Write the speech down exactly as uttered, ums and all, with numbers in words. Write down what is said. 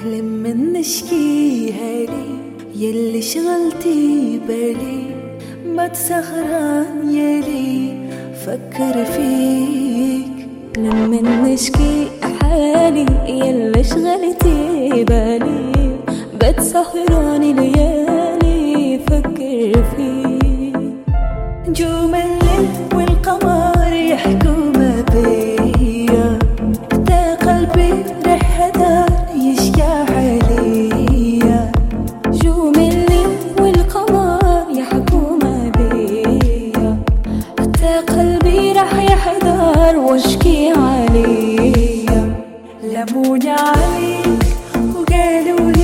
لما نشكيها لي يلي شغلتي بالي، ما تسهران يلي فكر فيك. لما نشكي حالي يلي شغلتي بالي، بتسهراني ليالي فكر فيك. نجوم الليل والقمر يحكوا ما بيا، تا قلبي رح هدار يشكى عليا. نجوم الليل والقمر يحكوا ما بيا، تا قلبي رح يحضر واشكي عليا. لموني عليك وقالوا لي